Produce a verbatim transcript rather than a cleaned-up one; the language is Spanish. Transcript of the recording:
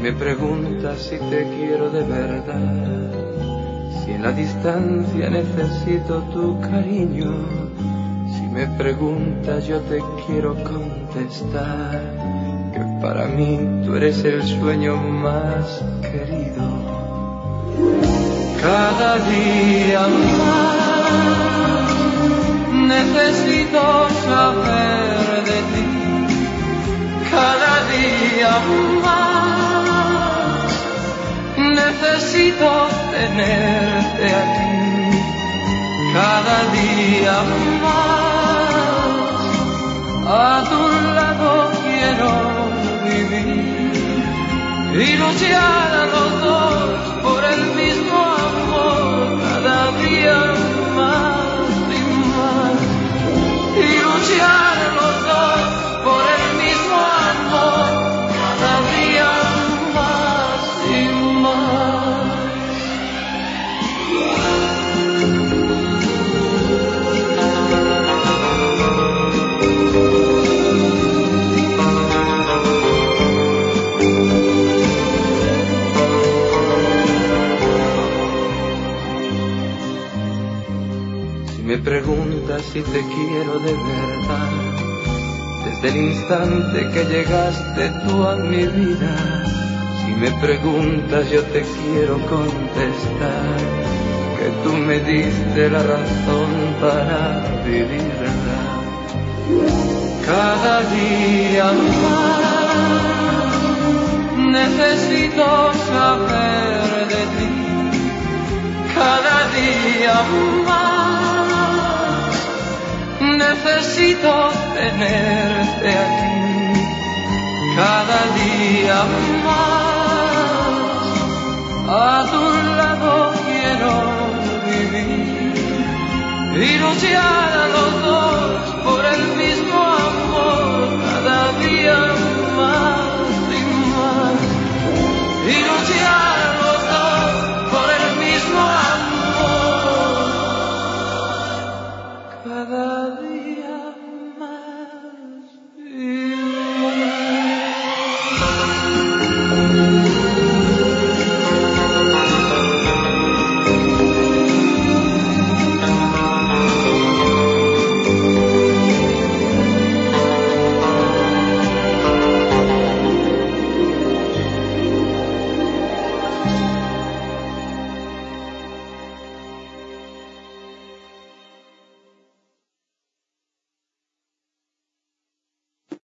me preguntas si te quiero de verdad, si en la distancia necesito tu cariño, si me preguntas yo te quiero contestar que para mí tú eres el sueño más querido. Cada día más necesito saber de ti, cada día más necesito tenerte aquí, cada día más a tu lado quiero vivir y luchar a los dos por el mismo amor, cada día más y más, y luchar a los dos por el mismo amor, cada día más y más. Me preguntas si te quiero de verdad, desde el instante que llegaste tú a mi vida. Si me preguntas yo te quiero contestar que tú me diste la razón para vivirla. Cada día más necesito saber de ti, cada día más necesito tenerte aquí, cada día más a tu lado quiero vivir y luchar a los dos por el mismo